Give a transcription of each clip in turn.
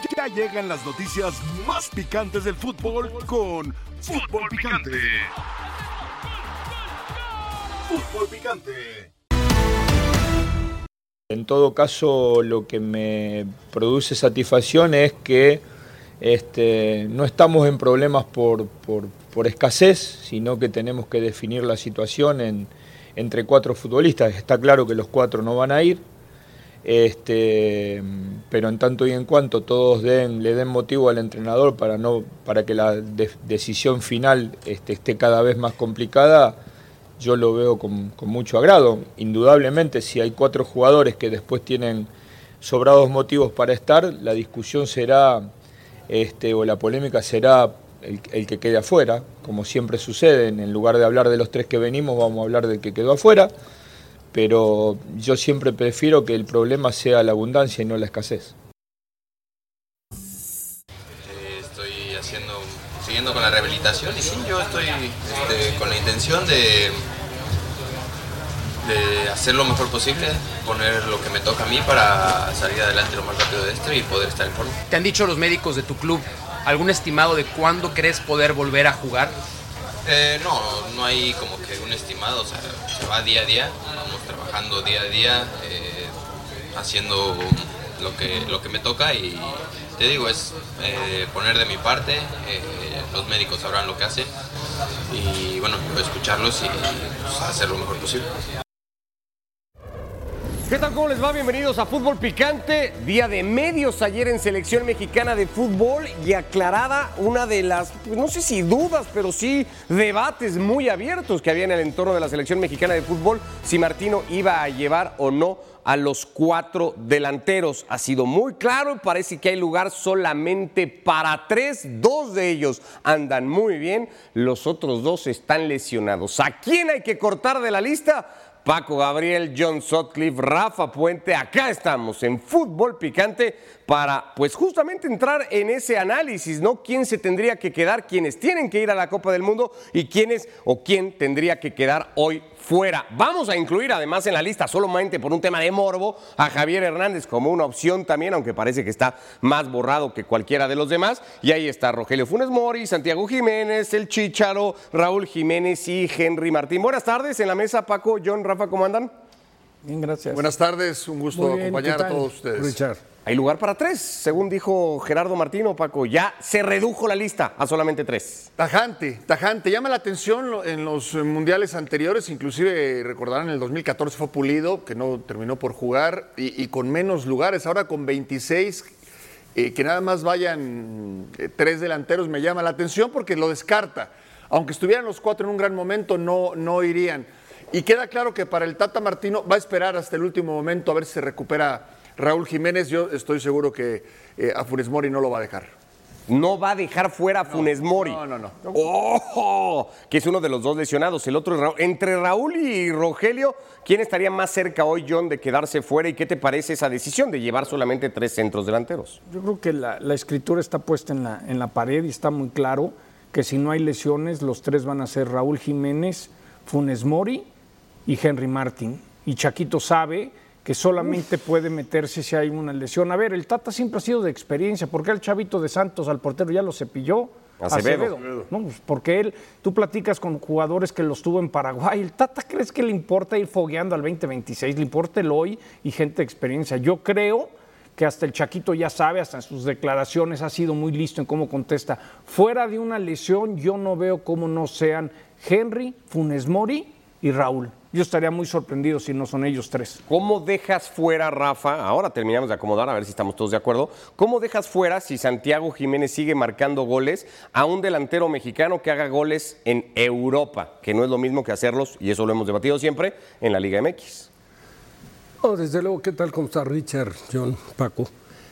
Ya llegan las noticias más picantes del fútbol con Fútbol Picante. Fútbol Picante. En todo caso, lo que me produce satisfacción es que no estamos en problemas por escasez, sino que tenemos que definir la situación entre 4 futbolistas. Está claro que los 4 no van a ir, pero en tanto y en cuanto todos le den motivo al entrenador para que la decisión final esté cada vez más complicada, yo lo veo con mucho agrado. Indudablemente, si hay 4 jugadores que después tienen sobrados motivos para estar, la discusión será, o la polémica será el que quede afuera, como siempre sucede. En lugar de hablar de los 3 que venimos, vamos a hablar del que quedó afuera, pero yo siempre prefiero que el problema sea la abundancia y no la escasez. Siguiendo con la rehabilitación, y sí, yo estoy con la intención de hacer lo mejor posible, poner lo que me toca a mí para salir adelante lo más rápido de esto y poder estar en forma. ¿Te han dicho los médicos de tu club algún estimado de cuándo crees poder volver a jugar? No hay como que un estimado, o sea, se va día a día, vamos trabajando día a día, haciendo lo que me toca, y te digo, es poner de mi parte, los médicos sabrán lo que hacen y bueno, yo escucharlos y pues, hacer lo mejor posible. ¿Qué tal? ¿Cómo les va? Bienvenidos a Fútbol Picante. Día de medios ayer en Selección Mexicana de Fútbol y aclarada una de las, no sé si dudas, pero sí debates muy abiertos que había en el entorno de la Selección Mexicana de Fútbol, si Martino iba a llevar o no a los 4 delanteros. Ha sido muy claro y parece que hay lugar solamente para 3. 2 de ellos andan muy bien, los otros 2 están lesionados. ¿A quién hay que cortar de la lista? Paco Gabriel, John Sutcliffe, Rafa Puente. Acá estamos en Fútbol Picante para, pues, justamente entrar en ese análisis, ¿no? ¿Quién se tendría que quedar? ¿Quiénes tienen que ir a la Copa del Mundo? ¿Y quiénes o quién tendría que quedar hoy fuera? Vamos a incluir además en la lista, solamente por un tema de morbo, a Javier Hernández como una opción también, aunque parece que está más borrado que cualquiera de los demás. Y ahí está Rogelio Funes Mori, Santiago Jiménez, el Chícharo, Raúl Jiménez y Henry Martín. Buenas tardes en la mesa, Paco, John, Rafa, ¿cómo andan? Bien, gracias. Buenas tardes, un gusto acompañar a todos ustedes. Richard. Hay lugar para 3, según dijo Gerardo Martino, Paco. Ya se redujo la lista a solamente 3. Tajante. Llama la atención en los mundiales anteriores, inclusive recordarán en el 2014 fue Pulido, que no terminó por jugar, y con menos lugares. Ahora con 26, que nada más vayan 3 delanteros, me llama la atención porque lo descarta. Aunque estuvieran los 4 en un gran momento, no irían. Y queda claro que para el Tata Martino va a esperar hasta el último momento a ver si se recupera Raúl Jiménez. Yo estoy seguro que a Funes Mori no lo va a dejar. No va a dejar fuera a Funes Mori. No. ¡Oh! Que es uno de los 2 lesionados. El otro es Raúl. Entre Raúl y Rogelio, ¿quién estaría más cerca hoy, John, de quedarse fuera? ¿Y qué te parece esa decisión de llevar solamente 3 centros delanteros? Yo creo que la escritura está puesta en la pared y está muy claro que si no hay lesiones, los 3 van a ser Raúl Jiménez, Funes Mori y Henry Martín. Y Chaquito sabe que solamente puede meterse si hay una lesión. A ver, el Tata siempre ha sido de experiencia. ¿Por qué el chavito de Santos, al portero, ya lo cepilló? Acevedo. No, pues porque tú platicas con jugadores que los tuvo en Paraguay. ¿El Tata crees que le importa ir fogueando al 2026? Le importa el hoy y gente de experiencia. Yo creo que hasta el Chaquito ya sabe, hasta en sus declaraciones ha sido muy listo en cómo contesta. Fuera de una lesión, yo no veo cómo no sean Henry, Funes Mori y Raúl. Yo estaría muy sorprendido si no son ellos 3. ¿Cómo dejas fuera, Rafa? Ahora terminamos de acomodar, a ver si estamos todos de acuerdo. ¿Cómo dejas fuera, si Santiago Jiménez sigue marcando goles, a un delantero mexicano que haga goles en Europa? Que no es lo mismo que hacerlos, y eso lo hemos debatido siempre, en la Liga MX. Oh, desde luego, ¿qué tal? ¿Cómo está Richard, John, Paco?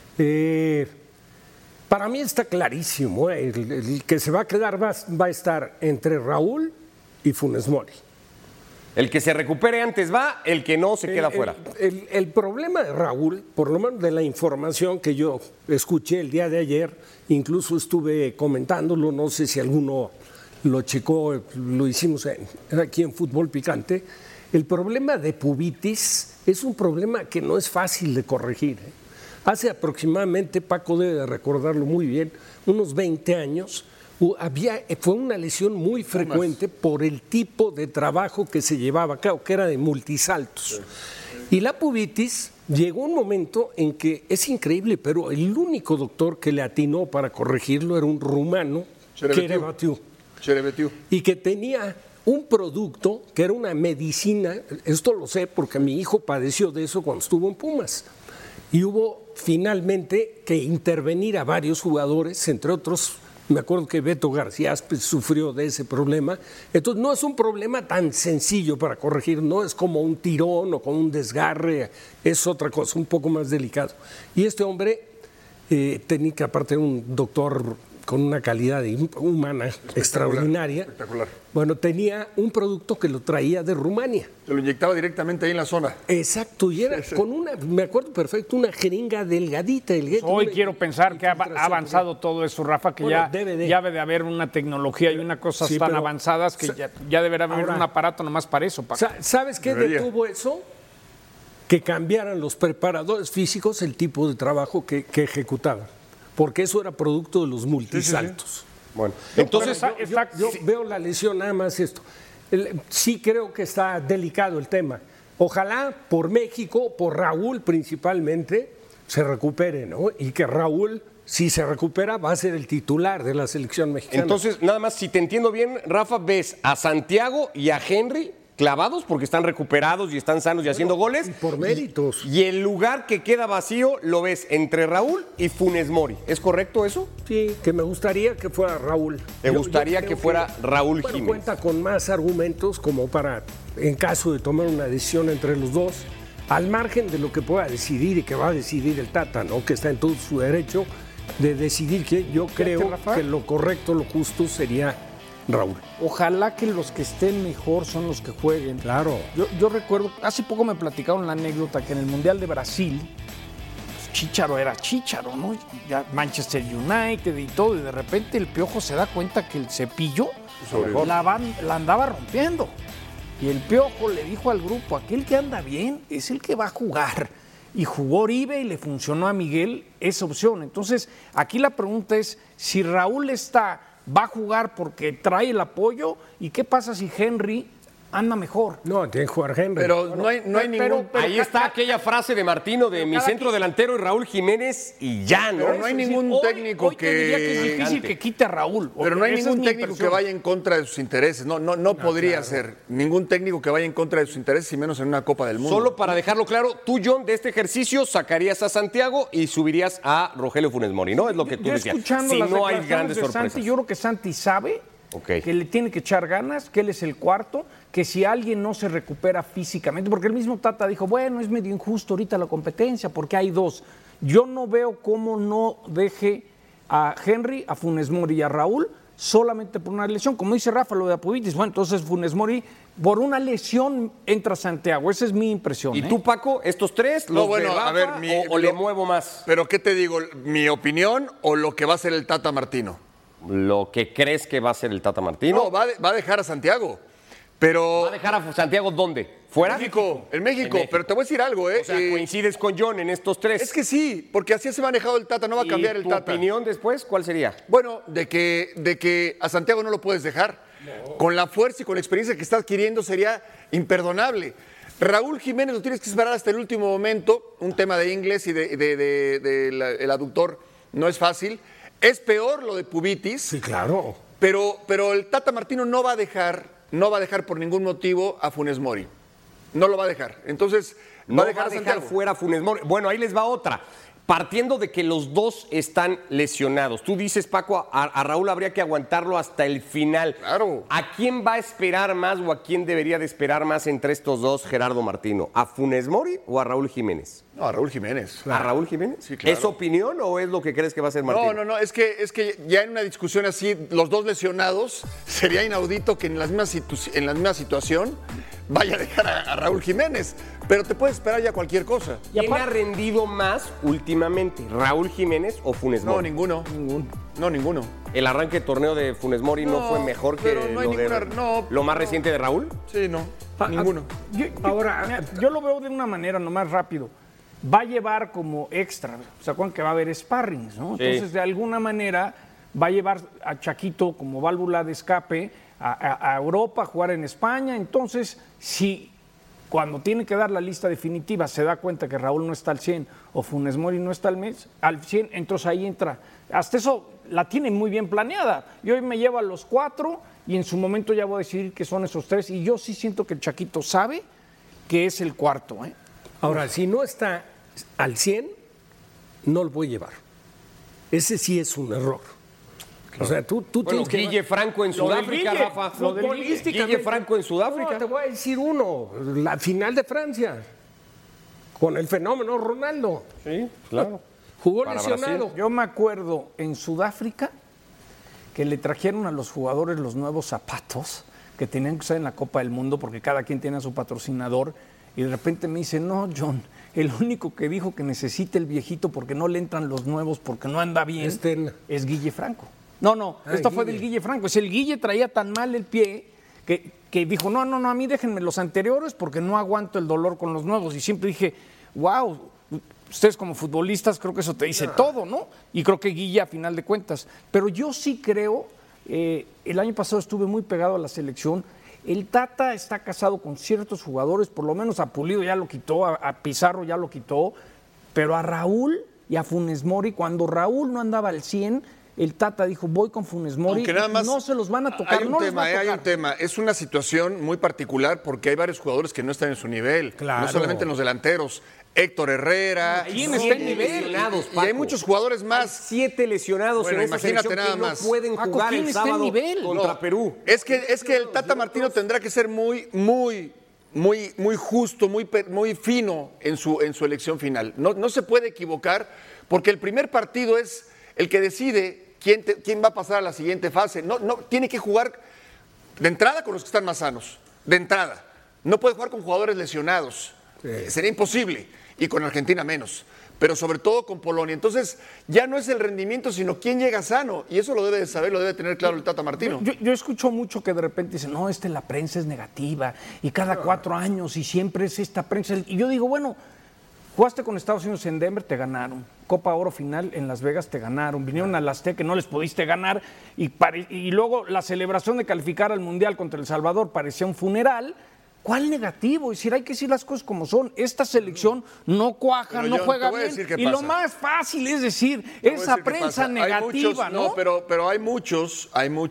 Para mí está clarísimo, el que se va a quedar va a estar entre Raúl y Funes Mori. El que se recupere antes va, el que no se queda fuera. El problema de Raúl, por lo menos de la información que yo escuché el día de ayer, incluso estuve comentándolo, no sé si alguno lo checó, lo hicimos aquí en Fútbol Picante. El problema de pubitis es un problema que no es fácil de corregir. Hace aproximadamente, Paco debe de recordarlo muy bien, unos 20 años, fue una lesión muy frecuente por el tipo de trabajo que se llevaba a cabo, que era de multisaltos. Y la pubitis llegó un momento en que es increíble, pero el único doctor que le atinó para corregirlo era un rumano, Cerebetiu, y que tenía un producto que era una medicina, esto lo sé porque mi hijo padeció de eso cuando estuvo en Pumas, y hubo finalmente que intervenir a varios jugadores, entre otros, me acuerdo que Beto García Aspe sufrió de ese problema. Entonces no es un problema tan sencillo para corregir, no es como un tirón o como un desgarre, es otra cosa, un poco más delicado. Y este hombre tenía que, aparte, un doctor con una calidad humana extraordinaria. Espectacular. Bueno, tenía un producto que lo traía de Rumania. Se lo inyectaba directamente ahí en la zona. Exacto, y era con una, me acuerdo perfecto, una jeringa delgadita. Hoy quiero pensar que ha avanzado todo eso, Rafa, que ya debe de haber una tecnología y una cosas tan avanzadas que ya deberá haber un aparato nomás para eso. ¿Sabes qué detuvo eso? Que cambiaran los preparadores físicos el tipo de trabajo que ejecutaban. Porque eso era producto de los multisaltos. Sí. Bueno, entonces yo veo la lesión, nada más esto. Sí creo que está delicado el tema. Ojalá por México, por Raúl principalmente, se recupere, ¿no? Y que Raúl, si se recupera, va a ser el titular de la selección mexicana. Entonces, nada más, si te entiendo bien, Rafa, ves a Santiago y a Henry clavados porque están recuperados y están sanos y haciendo goles. Y por méritos. Y el lugar que queda vacío lo ves entre Raúl y Funes Mori. ¿Es correcto eso? Sí, que me gustaría que fuera Raúl. ¿Te gustaría que fuera Raúl Jiménez? Cuenta con más argumentos como para, en caso de tomar una decisión entre los dos, al margen de lo que pueda decidir y que va a decidir el Tata, ¿no? Que está en todo su derecho de decidir, que yo creo que lo correcto, lo justo sería Raúl. Ojalá que los que estén mejor son los que jueguen. Claro. Yo recuerdo, hace poco me platicaron la anécdota que en el Mundial de Brasil, pues Chícharo era Chícharo, ¿no? Ya Manchester United y todo, y de repente el Piojo se da cuenta que el Cepillo la andaba rompiendo. Y el Piojo le dijo al grupo, aquel que anda bien es el que va a jugar. Y jugó Oribe y le funcionó a Miguel esa opción. Entonces, aquí la pregunta es, si Raúl va a jugar porque trae el apoyo, ¿y qué pasa si Henry anda mejor? No, tiene que jugar Henry. Pero no hay ningún... Ahí está aquella frase de Martino de mi centro delantero y Raúl Jiménez y ya, ¿no? Pero no hay ningún técnico hoy te diría que es difícil que quite a Raúl. Pero no hay ningún técnico que vaya en contra de sus intereses. No podría ser ningún técnico que vaya en contra de sus intereses y menos en una Copa del Mundo. Solo para dejarlo claro, tú, John, de este ejercicio sacarías a Santiago y subirías a Rogelio Funes Mori, ¿no? Es lo que tú decías. Si no hay grandes sorpresas. Santi, yo creo que Santi sabe que le tiene que echar ganas, que él es el cuarto, que si alguien no se recupera físicamente, porque el mismo Tata dijo, bueno, es medio injusto ahorita la competencia porque hay dos. Yo no veo cómo no deje a Henry, a Funes Mori y a Raúl solamente por una lesión. Como dice Rafa, lo de Apubitis, bueno, entonces Funes Mori, por una lesión entra Santiago. Esa es mi impresión. ¿Y tú, Paco, estos tres, los de Rafa, o le muevo más? Pero, ¿qué te digo? ¿Mi opinión o lo que va a hacer el Tata Martino? Lo que crees que va a hacer el Tata Martino. No, va a dejar a Santiago. Pero... ¿Va a dejar a Santiago dónde? ¿Fuera? En México. Pero te voy a decir algo, ¿eh? O sea, coincides con John en estos tres. Es que sí, porque así se ha manejado el Tata, no va a cambiar el Tata. ¿Tu opinión después cuál sería? Bueno, de que a Santiago no lo puedes dejar. No. Con la fuerza y con la experiencia que está adquiriendo sería imperdonable. Raúl Jiménez lo tienes que esperar hasta el último momento. Un tema de inglés y el aductor no es fácil. Es peor lo de Pubitis. Sí, claro. Pero el Tata Martino no va a dejar por ningún motivo a Funes Mori. No lo va a dejar. Entonces, va a dejar fuera a Funes Mori. Bueno, ahí les va otra. Partiendo de que los dos están lesionados. Tú dices, Paco, a Raúl habría que aguantarlo hasta el final. Claro. ¿A quién va a esperar más o a quién debería de esperar más entre estos dos, Gerardo Martino? ¿A Funes Mori o a Raúl Jiménez? No, a Raúl Jiménez. ¿A Raúl Jiménez? Sí, claro. ¿Es opinión o es lo que crees que va a ser Martino? No, es que ya en una discusión así, los dos lesionados, sería inaudito que en la misma situación vaya a dejar a Raúl Jiménez. Pero te puedes esperar ya cualquier cosa. ¿Quién ha rendido más últimamente? ¿Raúl Jiménez o Funes Mori? No, ninguno. No, ninguno. ¿El arranque de torneo de Funes Mori no fue mejor que lo más reciente de Raúl? Sí, no. Ninguno. Yo lo veo de una manera nomás rápido. va a llevar como extra, ¿se acuerdan que va a haber sparrings, ¿no? Entonces, de alguna manera, va a llevar a Chaquito como válvula de escape a Europa, a jugar en España. Entonces, si cuando tiene que dar la lista definitiva se da cuenta que Raúl no está al 100 o Funes Mori no está al 100, entonces ahí entra. Hasta eso la tiene muy bien planeada. Yo hoy me llevo a los 4 y en su momento ya voy a decidir que son esos 3. Y yo sí siento que el Chaquito sabe que es el cuarto. Ahora, si no está al 100, no lo voy a llevar. Ese sí es un error. O sea, tú tienes que... Guille Franco en Sudáfrica, Rafa. Guille Franco en Sudáfrica. No, te voy a decir uno. La final de Francia. Con el fenómeno Ronaldo. Sí, claro. Jugó Para lesionado. Brasil. Yo me acuerdo en Sudáfrica que le trajeron a los jugadores los nuevos zapatos que tenían que usar en la Copa del Mundo porque cada quien tiene a su patrocinador y de repente me dice, no, John, el único que dijo que necesita el viejito porque no le entran los nuevos, porque no anda bien, es Guille Franco. No, esto fue del Guille Franco. Es el Guille traía tan mal el pie que dijo, no, a mí déjenme los anteriores porque no aguanto el dolor con los nuevos. Y siempre dije, wow, ustedes como futbolistas creo que eso te dice todo, ¿no? Y creo que Guille a final de cuentas. Pero yo sí creo, el año pasado estuve muy pegado a la selección. El Tata está casado con ciertos jugadores, por lo menos a Pulido ya lo quitó, a Pizarro ya lo quitó, pero a Raúl y a Funes Mori, cuando Raúl no andaba al 100, el Tata dijo, voy con Funes Mori, no se los van a tocar, hay un no tema, les va a tocar. Hay un tema, es una situación muy particular porque hay varios jugadores que no están en su nivel, no solamente en los delanteros. Héctor Herrera. ¿Quién está en nivel? Lesionados, y hay muchos jugadores más. Hay 7 lesionados en esta selección nada que más. no pueden jugar el sábado contra Perú. Es que el Tata Martino tendrá que ser muy justo, muy fino en su elección final. No se puede equivocar porque el primer partido es el que decide quién va a pasar a la siguiente fase. No tiene que jugar de entrada con los que están más sanos. De entrada. No puede jugar con jugadores lesionados. Sería imposible. Y con Argentina menos, pero sobre todo con Polonia. Entonces, ya no es el rendimiento, sino quién llega sano. Y eso lo debe de saber, lo debe tener claro el Tata Martino. Yo escucho mucho que de repente dicen, no, la prensa es negativa, y cada 4 años, y siempre es esta prensa. Y yo digo, bueno, jugaste con Estados Unidos en Denver, te ganaron. Copa Oro final en Las Vegas, te ganaron. Vinieron al Azteca, no les pudiste ganar. Y luego la celebración de calificar al Mundial contra El Salvador parecía un funeral. ¿Cuál negativo? Es decir, hay que decir las cosas como son. Esta selección no cuaja, no juega bien. Y lo más fácil es decir, esa prensa negativa, ¿no? Pero hay muchos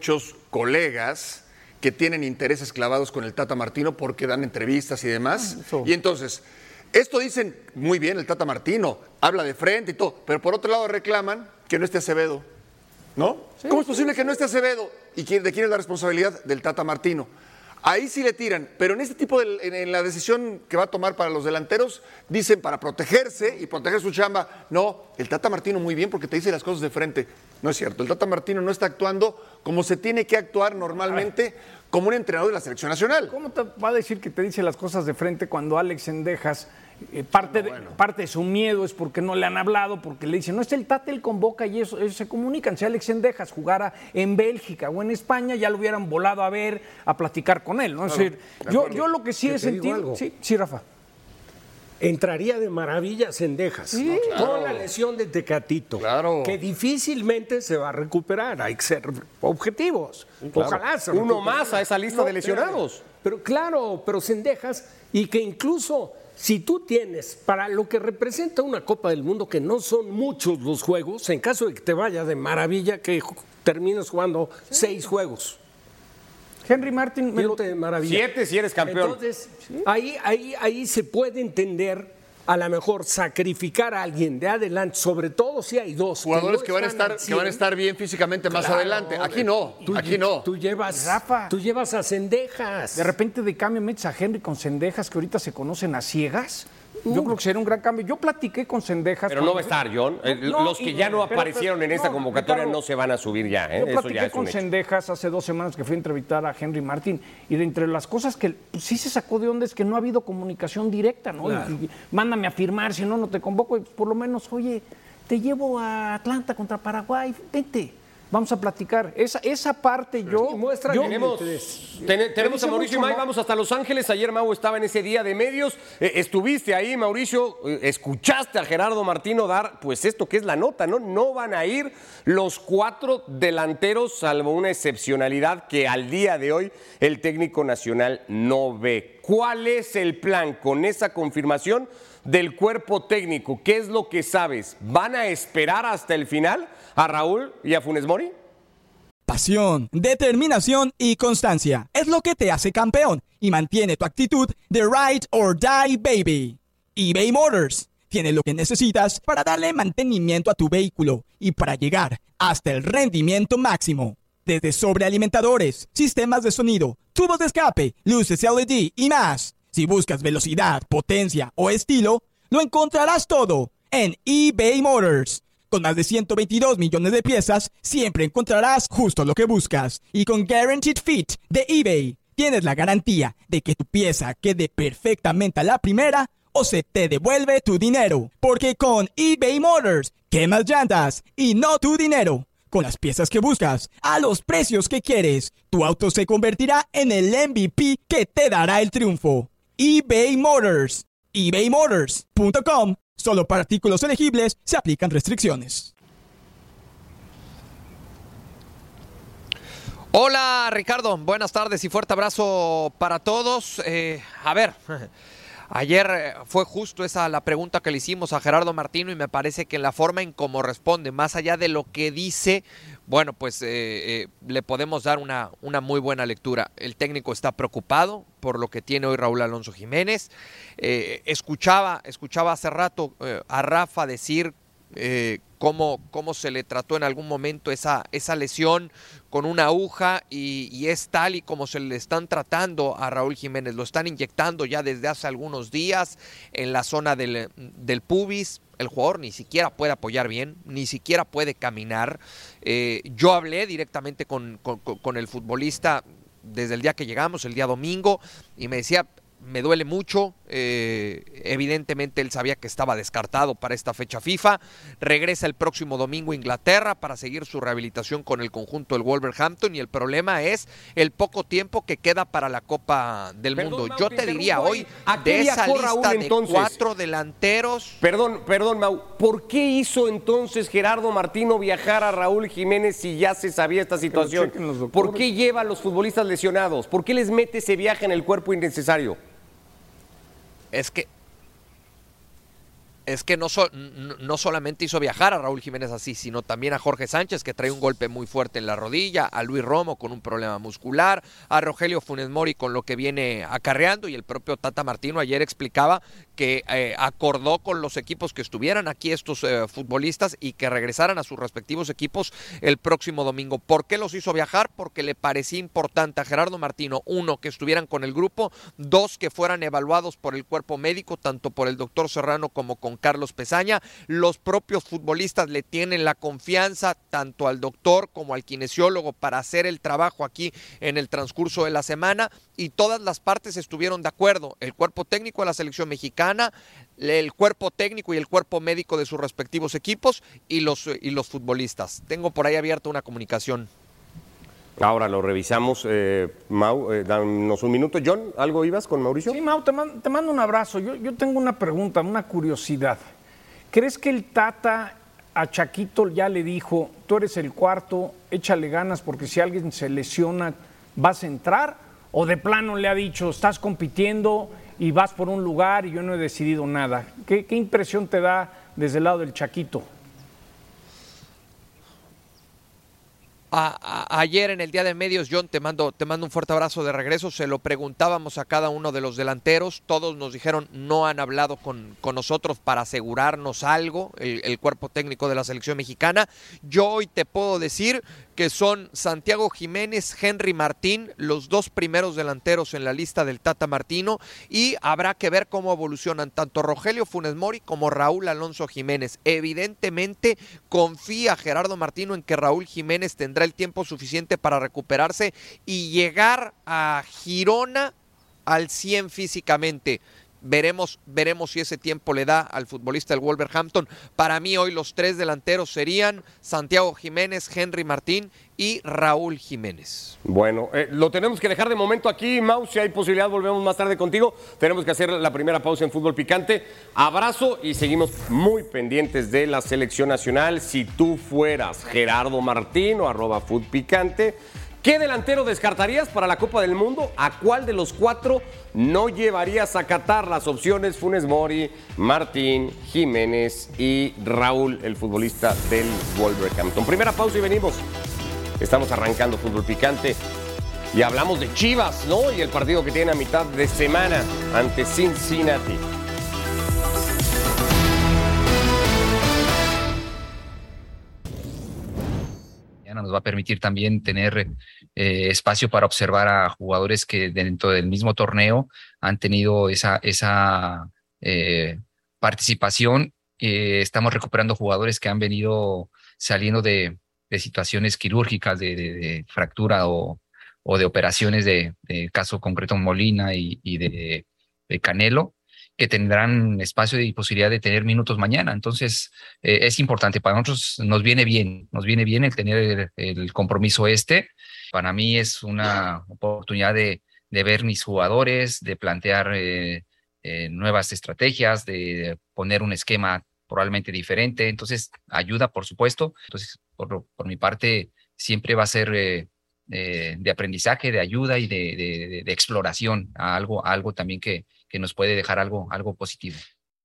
colegas que tienen intereses clavados con el Tata Martino porque dan entrevistas y demás. Y entonces, esto dicen muy bien el Tata Martino, habla de frente y todo, pero por otro lado reclaman que no esté Acevedo, ¿no? Sí, ¿cómo es posible que no esté Acevedo? ¿Y de quién es la responsabilidad? Del Tata Martino. Ahí sí le tiran, pero en este tipo en la decisión que va a tomar para los delanteros, dicen para protegerse y proteger su chamba. No, el Tata Martino muy bien porque te dice las cosas de frente. No es cierto, el Tata Martino no está actuando como se tiene que actuar normalmente como un entrenador de la selección nacional. ¿Cómo te va a decir que te dice las cosas de frente cuando Alex Cendejas, parte de su miedo es porque no le han hablado, porque le dicen, no, el Tata, él convoca y eso se comunican? Si Alex Cendejas jugara en Bélgica o en España, ya lo hubieran volado a ver, a platicar con él, ¿no? Es decir, yo lo que sí he sentido... Sí, Rafa. Entraría de maravilla Cendejas, sí, con la lesión de Tecatito, que difícilmente se va a recuperar. Hay que ser objetivos. Ojalá se recupere. Uno más a esa lista de lesionados. Pero Cendejas, y que incluso si tú tienes para lo que representa una Copa del Mundo, que no son muchos los juegos, en caso de que te vaya de maravilla, que termines jugando 6 juegos. Henry Martin de maravilla. 7 si eres campeón. Entonces, ahí se puede entender a lo mejor sacrificar a alguien de adelante, sobre todo si hay 2 jugadores que van a estar bien físicamente más adelante. Aquí no. Tú llevas a Cendejas. De repente de cambio metes a Henry con Cendejas, que ahorita se conocen a ciegas. Yo creo que sería un gran cambio. Yo platiqué con Cendejas. Pero no va a estar, John. Los que ya no aparecieron en esta convocatoria no se van a subir ya. Yo platiqué con Cendejas hace 2 semanas que fui a entrevistar a Henry Martin, y de entre las cosas que sí se sacó de onda es que no ha habido comunicación directa, ¿no? Claro. Y mándame a firmar, si no te convoco. Por lo menos, oye, te llevo a Atlanta contra Paraguay, vente. Vamos a platicar. Esa parte yo... Tenemos a Mauricio y May, vamos hasta Los Ángeles. Ayer Mau estaba en ese día de medios. Estuviste ahí, Mauricio, escuchaste a Gerardo Martino dar, pues esto que es la nota, ¿no? No van a ir los 4 delanteros, salvo una excepcionalidad que al día de hoy el técnico nacional no ve. ¿Cuál es el plan con esa confirmación del cuerpo técnico? ¿Qué es lo que sabes? ¿Van a esperar hasta el final a Raúl y a Funes Mori? Pasión, determinación y constancia es lo que te hace campeón y mantiene tu actitud de ride or die, baby. eBay Motors tiene lo que necesitas para darle mantenimiento a tu vehículo y para llegar hasta el rendimiento máximo. Desde sobrealimentadores, sistemas de sonido, tubos de escape, luces LED y más. Si buscas velocidad, potencia o estilo, lo encontrarás todo en eBay Motors. Con más de 122 millones de piezas, siempre encontrarás justo lo que buscas. Y con Guaranteed Fit de eBay, tienes la garantía de que tu pieza quede perfectamente a la primera o se te devuelve tu dinero. Porque con eBay Motors, quemas llantas y no tu dinero. Con las piezas que buscas, a los precios que quieres, tu auto se convertirá en el MVP que te dará el triunfo. eBay Motors. ebaymotors.com. Solo para artículos elegibles se aplican restricciones. Hola Ricardo, buenas tardes y fuerte abrazo para todos. Ayer fue justo esa la pregunta que le hicimos a Gerardo Martino y me parece que en la forma en cómo responde, más allá de lo que dice, bueno, pues le podemos dar una muy buena lectura. El técnico está preocupado por lo que tiene hoy Raúl Alonso Jiménez. Escuchaba hace rato a Rafa decir cómo se le trató en algún momento esa lesión con una aguja y es tal y como se le están tratando a Raúl Jiménez. Lo están inyectando ya desde hace algunos días en la zona del pubis. El jugador ni siquiera puede apoyar bien, ni siquiera puede caminar. Yo hablé directamente con el futbolista desde el día que llegamos, el día domingo, y me decía, me duele mucho, evidentemente él sabía que estaba descartado para esta fecha FIFA, regresa el próximo domingo a Inglaterra para seguir su rehabilitación con el conjunto del Wolverhampton y el problema es el poco tiempo que queda para la Copa del Mundo. Mau, yo te diría hoy, de esa lista Raúl, de entonces, 4 delanteros... Perdón, Mau, ¿por qué hizo entonces Gerardo Martino viajar a Raúl Jiménez si ya se sabía esta situación? ¿Por qué lleva a los futbolistas lesionados? ¿Por qué les mete ese viaje en el cuerpo innecesario? Es que no solamente hizo viajar a Raúl Jiménez así, sino también a Jorge Sánchez, que trae un golpe muy fuerte en la rodilla, a Luis Romo con un problema muscular, a Rogelio Funes Mori con lo que viene acarreando, y el propio Tata Martino ayer explicaba que acordó con los equipos que estuvieran aquí estos futbolistas y que regresaran a sus respectivos equipos el próximo domingo. ¿Por qué los hizo viajar? Porque le parecía importante a Gerardo Martino, 1, que estuvieran con el grupo, 2, que fueran evaluados por el cuerpo médico, tanto por el doctor Serrano como con Carlos Pesaña. Los propios futbolistas le tienen la confianza tanto al doctor como al kinesiólogo para hacer el trabajo aquí en el transcurso de la semana, y todas las partes estuvieron de acuerdo, el cuerpo técnico de la selección mexicana, el cuerpo técnico y el cuerpo médico de sus respectivos equipos y los futbolistas. Tengo por ahí abierta una comunicación. Ahora lo revisamos. Mau, danos un minuto. John, ¿algo ibas con Mauricio? Sí, Mau, te mando un abrazo. Yo tengo una pregunta, una curiosidad. ¿Crees que el Tata a Chaquito ya le dijo, tú eres el cuarto, échale ganas porque si alguien se lesiona vas a entrar? ¿O de plano le ha dicho, estás compitiendo y vas por un lugar y yo no he decidido nada? ¿Qué impresión te da desde el lado del Chaquito? Ayer en el Día de Medios, John, te mando un fuerte abrazo de regreso, se lo preguntábamos a cada uno de los delanteros, todos nos dijeron no han hablado con nosotros para asegurarnos algo, el cuerpo técnico de la selección mexicana. Yo hoy te puedo decir que son Santiago Jiménez, Henry Martín, los 2 primeros delanteros en la lista del Tata Martino, y habrá que ver cómo evolucionan tanto Rogelio Funes Mori como Raúl Alonso Jiménez. Evidentemente confía Gerardo Martino en que Raúl Jiménez tendrá el tiempo suficiente para recuperarse y llegar a Girona al 100 físicamente. veremos si ese tiempo le da al futbolista del Wolverhampton. Para mí hoy los 3 delanteros serían Santiago Jiménez, Henry Martín y Raúl Jiménez. Bueno, lo tenemos que dejar de momento aquí, Mau. Si hay posibilidad, volvemos más tarde contigo. Tenemos que hacer la primera pausa en Fútbol Picante. Abrazo y seguimos muy pendientes de la selección nacional. Si tú fueras Gerardo Martín o @FutPicante, ¿qué delantero descartarías para la Copa del Mundo? ¿A cuál de los 4 no llevarías a Qatar? Las opciones: Funes Mori, Martín, Jiménez y Raúl, el futbolista del Wolverhampton. Primera pausa y venimos. Estamos arrancando Fútbol Picante y hablamos de Chivas, ¿no? Y el partido que tiene a mitad de semana ante Cincinnati. Nos va a permitir también tener espacio para observar a jugadores que dentro del mismo torneo han tenido esa participación. Estamos recuperando jugadores que han venido saliendo de situaciones quirúrgicas, de fractura o de operaciones de caso concreto Molina y de Canelo, que tendrán espacio y posibilidad de tener minutos mañana. Entonces, es importante. Para nosotros nos viene bien el tener el compromiso Para mí es una oportunidad de ver mis jugadores, de plantear nuevas estrategias, de poner un esquema probablemente diferente. Entonces, ayuda, por supuesto. Entonces, por mi parte, siempre va a ser de aprendizaje, de ayuda y de exploración a algo también que nos puede dejar algo positivo.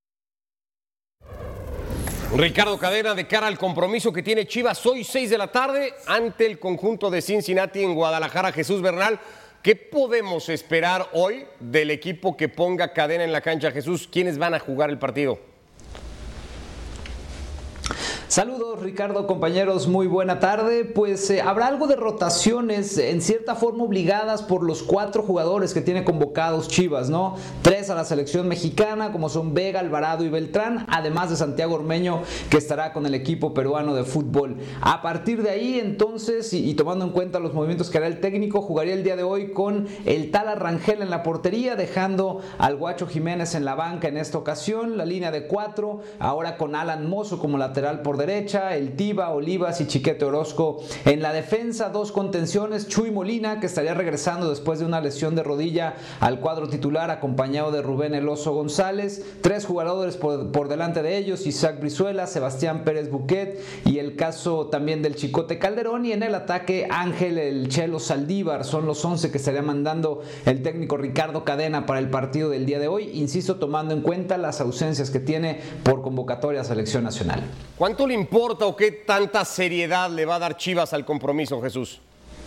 Ricardo Cadena, de cara al compromiso que tiene Chivas hoy 6 de la tarde ante el conjunto de Cincinnati en Guadalajara. Jesús Bernal, ¿qué podemos esperar hoy del equipo que ponga Cadena en la cancha? Jesús, ¿quiénes van a jugar el partido? Saludos Ricardo, compañeros, muy buena tarde. Pues habrá algo de rotaciones en cierta forma obligadas por los 4 jugadores que tiene convocados Chivas, ¿no? 3 a la selección mexicana, como son Vega, Alvarado y Beltrán, además de Santiago Ormeño, que estará con el equipo peruano de fútbol. A partir de ahí, entonces, y tomando en cuenta los movimientos que hará el técnico, jugaría el día de hoy con el Tala Rangel en la portería, dejando al Guacho Jiménez en la banca en esta ocasión. La línea de 4, ahora con Alan Mozo como lateral por derecha, el Tiva, Olivas y Chiquete Orozco en la defensa. 2 contenciones, Chuy Molina, que estaría regresando después de una lesión de rodilla al cuadro titular, acompañado de Rubén El Oso González. 3 jugadores por delante de ellos: Isaac Brizuela, Sebastián Pérez Buquet y el caso también del Chicote Calderón. Y en el ataque, Ángel el Chelo Saldívar. Son los 11 que estaría mandando el técnico Ricardo Cadena para el partido del día de hoy, insisto, tomando en cuenta las ausencias que tiene por convocatoria a selección nacional. ¿Cuánto le importa o qué tanta seriedad le va a dar Chivas al compromiso, Jesús?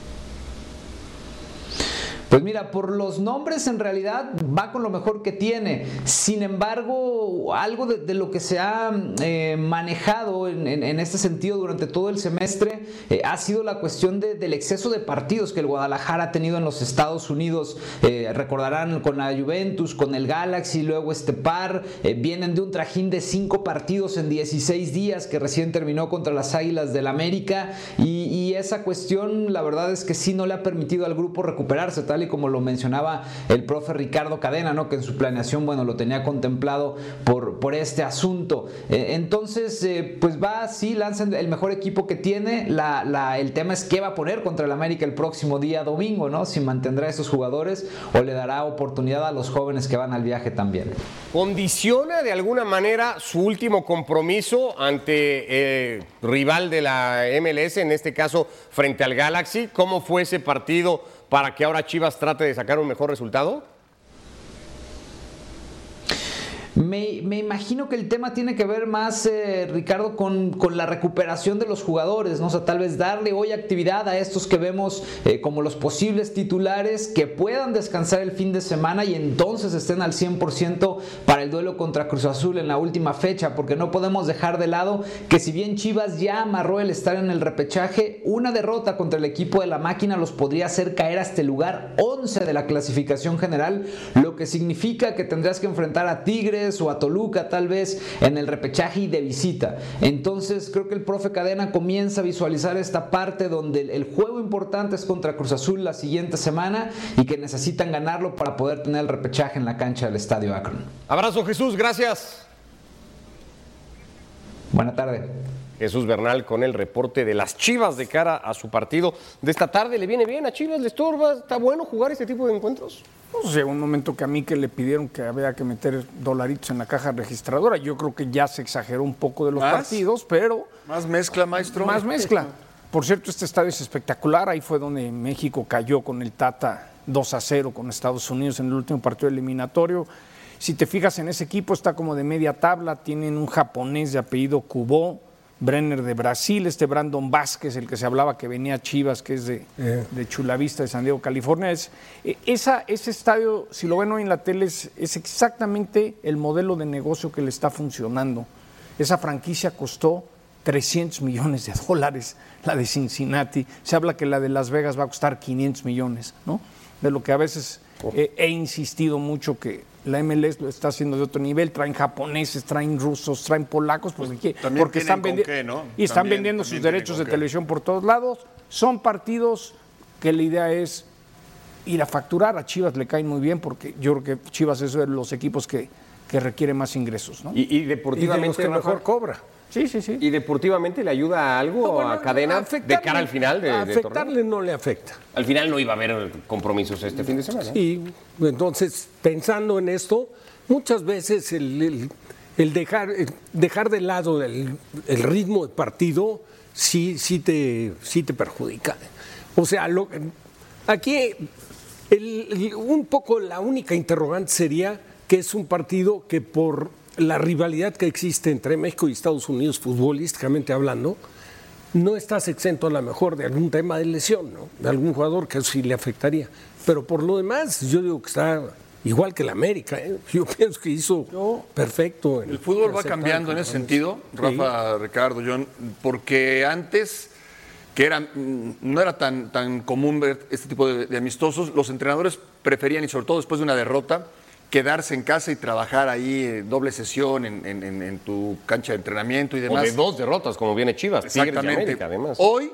Pues mira, por los nombres en realidad va con lo mejor que tiene. Sin embargo, algo de lo que se ha manejado en este sentido durante todo el semestre ha sido la cuestión del exceso de partidos que el Guadalajara ha tenido en los Estados Unidos. Recordarán con la Juventus, con el Galaxy, luego este par. Vienen de un trajín de 5 partidos en 16 días que recién terminó contra las Águilas del América. Y esa cuestión, la verdad es que sí no le ha permitido al grupo recuperarse, tal y como lo mencionaba el profe Ricardo Cadena, ¿no? Que en su planeación, bueno, lo tenía contemplado por este asunto. Entonces, pues va, sí, lanza el mejor equipo que tiene. El tema es qué va a poner contra el América el próximo día domingo, ¿no? Si mantendrá a esos jugadores o le dará oportunidad a los jóvenes que van al viaje también. ¿Condiciona de alguna manera su último compromiso ante rival de la MLS, en este caso frente al Galaxy? ¿Cómo fue ese partido para que ahora Chivas trate de sacar un mejor resultado? Me imagino que el tema tiene que ver más, Ricardo, con la recuperación de los jugadores, ¿no? O sea, tal vez darle hoy actividad a estos que vemos como los posibles titulares, que puedan descansar el fin de semana y entonces estén al 100% para el duelo contra Cruz Azul en la última fecha, porque no podemos dejar de lado que si bien Chivas ya amarró el estar en el repechaje, una derrota contra el equipo de la máquina los podría hacer caer hasta el lugar 11 de la clasificación general, lo que significa que tendrás que enfrentar a Tigres o a Toluca Toluca tal vez en el repechaje y de visita. Entonces creo que el profe Cadena comienza a visualizar esta parte donde el juego importante es contra Cruz Azul la siguiente semana y que necesitan ganarlo para poder tener el repechaje en la cancha del Estadio Akron. Abrazo, Jesús, gracias. Buena tarde. Jesús Bernal con el reporte de las Chivas de cara a su partido de esta tarde. ¿Le viene bien a Chivas? ¿Le estorba? ¿Está bueno jugar este tipo de encuentros? Pues llegó un momento que a mí que le pidieron que había que meter dolaritos en la caja registradora. Yo creo que ya se exageró un poco de los partidos, pero... ¿Más mezcla, maestro? Más mezcla. Por cierto, este estadio es espectacular. Ahí fue donde México cayó con el Tata 2-0 con Estados Unidos en el último partido eliminatorio. Si te fijas en ese equipo, está como de media tabla. Tienen un japonés de apellido Kubo, Brenner de Brasil, Brandon Vázquez, el que se hablaba que venía a Chivas, que es de Chulavista, de San Diego, California. Ese estadio, si lo ven hoy en la tele, es exactamente el modelo de negocio que le está funcionando. Esa franquicia costó $300 millones, la de Cincinnati. Se habla que la de Las Vegas va a costar $500 millones, ¿no? De lo que a veces he insistido mucho que la MLS lo está haciendo de otro nivel. Traen japoneses, traen rusos, traen polacos, porque están vendiendo, y están vendiendo sus derechos de televisión por todos lados. Son partidos que la idea es ir a facturar. A Chivas le caen muy bien porque yo creo que Chivas es de los equipos que requiere más ingresos, ¿no? Y deportivamente y de los que mejor cobra. Sí. ¿Y deportivamente le ayuda algo a Cadena de cara al final de afectarle torneo? no le afecta. Al final no iba a haber compromisos este fin de semana. Sí, entonces pensando en esto, muchas veces el dejar de lado el ritmo de partido sí te perjudica. O sea, aquí un poco la única interrogante sería que es un partido que por la rivalidad que existe entre México y Estados Unidos, futbolísticamente hablando, no estás exento a lo mejor de algún tema de lesión, ¿no? De algún jugador que sí le afectaría. Pero por lo demás, yo digo que está igual que el América, ¿eh? Yo pienso que hizo perfecto. El fútbol va cambiando en ese sentido, Rafa, Ricardo, John, porque antes, que no era tan común ver este tipo de amistosos, los entrenadores preferían, y sobre todo después de una derrota, quedarse en casa y trabajar ahí doble sesión en tu cancha de entrenamiento y demás. O de 2 derrotas, como viene Chivas, Tigres y América, además. Hoy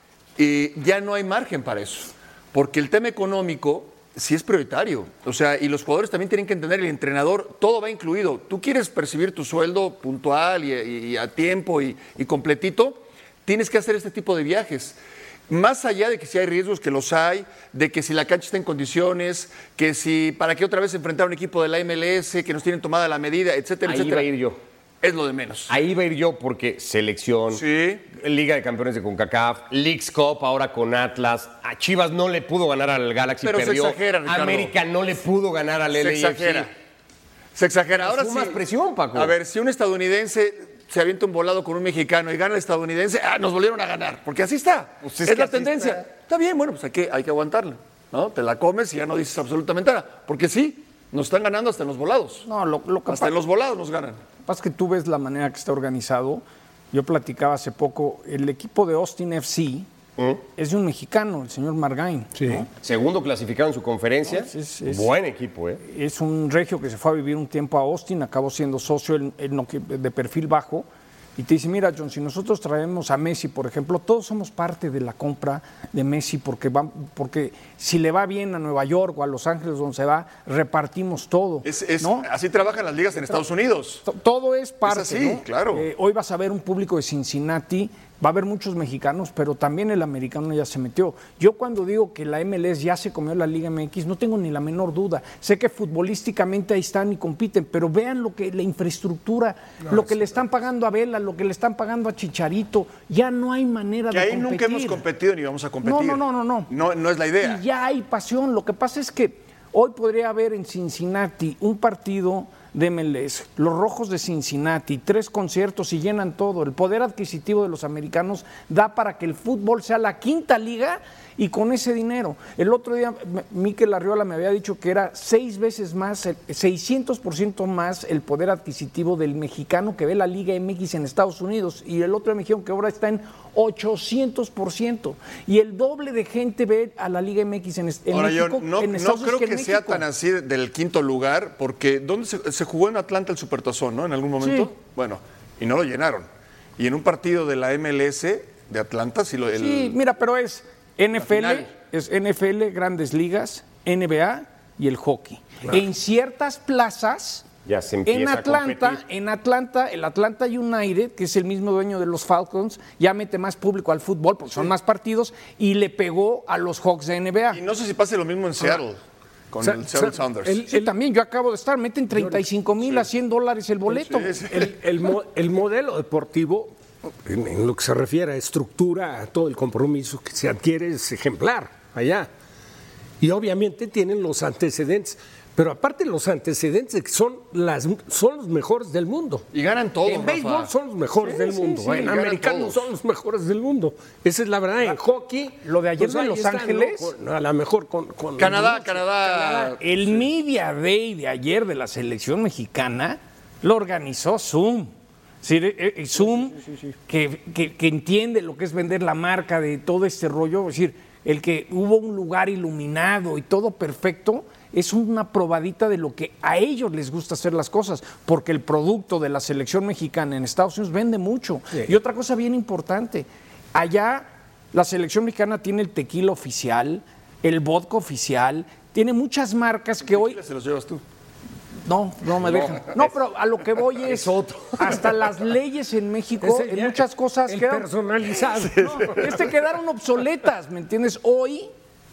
ya no hay margen para eso, porque el tema económico sí es prioritario. O sea, y los jugadores también tienen que entender, el entrenador, todo va incluido. Tú quieres percibir tu sueldo puntual y a tiempo y completito, tienes que hacer este tipo de viajes. Más allá de que si hay riesgos, que los hay, de que si la cancha está en condiciones, que si para qué otra vez enfrentar a un equipo de la MLS, que nos tienen tomada la medida, etcétera, etcétera. Ahí va a ir yo. Es lo de menos. Ahí va a ir yo porque selección, Liga de Campeones de CONCACAF, Leagues Cup ahora con Atlas. A Chivas no le pudo ganar al Galaxy, pero perdió. Se exagera, Ricardo. América no le pudo ganar al LAFC. Se exagera. Ahora sí. Más presión, Paco. A ver, si un estadounidense se avienta un volado con un mexicano y gana el estadounidense, nos volvieron a ganar, porque así está. Pues es la tendencia. Está bien, bueno, pues hay que aguantarla, ¿no? Te la comes y ya no dices absolutamente nada, porque sí, nos están ganando hasta en los volados. No, lo que hasta en los volados nos ganan. Lo que pasa es que tú ves la manera que está organizado. Yo platicaba hace poco, el equipo de Austin FC es de un mexicano, el señor Margain. Sí. ¿No? Segundo clasificado en su conferencia. Buen equipo, ¿eh? Es un regio que se fue a vivir un tiempo a Austin, acabó siendo socio de perfil bajo. Y te dice, mira, John, si nosotros traemos a Messi, por ejemplo, todos somos parte de la compra de Messi porque si le va bien a Nueva York o a Los Ángeles, donde se va, repartimos todo. ¿no? Así trabajan las ligas en Estados Unidos. Todo es parte, es así, ¿no? Claro. Hoy vas a ver un público de Cincinnati, va a haber muchos mexicanos, pero también el americano ya se metió. Yo cuando digo que la MLS ya se comió la Liga MX, no tengo ni la menor duda. Sé que futbolísticamente ahí están y compiten, pero vean la infraestructura, lo que le están pagando a Vela, lo que le están pagando a Chicharito, ya no hay manera de competir. Que ahí nunca hemos competido ni vamos a competir. No. No es la idea. Y ya hay pasión. Lo que pasa es que hoy podría haber en Cincinnati un partido de MLS, los Rojos de Cincinnati, 3 conciertos y llenan todo. El poder adquisitivo de los americanos da para que el fútbol sea la 5ª liga y con ese dinero. El otro día Mikel Arriola me había dicho que era 6 veces más, 600% más el poder adquisitivo del mexicano que ve la Liga MX en Estados Unidos, y el otro día me dijeron que ahora está en 800%, y el doble de gente ve a la Liga MX en ahora, México. Yo no creo que sea tan así del 5º lugar, porque ¿dónde se se jugó en Atlanta el Supertazón, ¿no? En algún momento. Sí. Bueno, y no lo llenaron. Y en un partido de la MLS de Atlanta, sí Sí, mira, pero es NFL, Grandes Ligas, NBA y el hockey. Claro. En ciertas plazas, ya se empieza a competir. en Atlanta, el Atlanta United, que es el mismo dueño de los Falcons, ya mete más público al fútbol porque son más partidos y le pegó a los Hawks de NBA. Y no sé si pase lo mismo en Seattle. Con el Seattle Sounders. Sí, también yo acabo de estar, meten 35,000 a $100 el boleto. Sí. El modelo deportivo, en lo que se refiere a estructura, a todo el compromiso que se adquiere, es ejemplar allá. Y obviamente tienen los antecedentes, pero aparte los antecedentes de que son los mejores del mundo. Y ganan todos, en béisbol son los mejores del mundo, sí, en americano son los mejores del mundo. Esa es la verdad. En hockey, lo de ayer pues de ahí Los están, Ángeles, ¿no? A lo mejor con Canadá. El Media Day de ayer de la selección mexicana lo organizó Zoom. Zoom, que entiende lo que es vender la marca de todo este rollo, es decir, el que hubo un lugar iluminado y todo perfecto, es una probadita de lo que a ellos les gusta hacer las cosas, porque el producto de la selección mexicana en Estados Unidos vende mucho. Sí. Y otra cosa bien importante, allá la selección mexicana tiene el tequila oficial, el vodka oficial, tiene muchas marcas que hoy... ¿Se los llevas tú? No me dejan. No, pero a lo que voy es otro. Hasta las leyes en México, en muchas cosas quedaron personalizadas. Quedaron obsoletas, ¿me entiendes? Hoy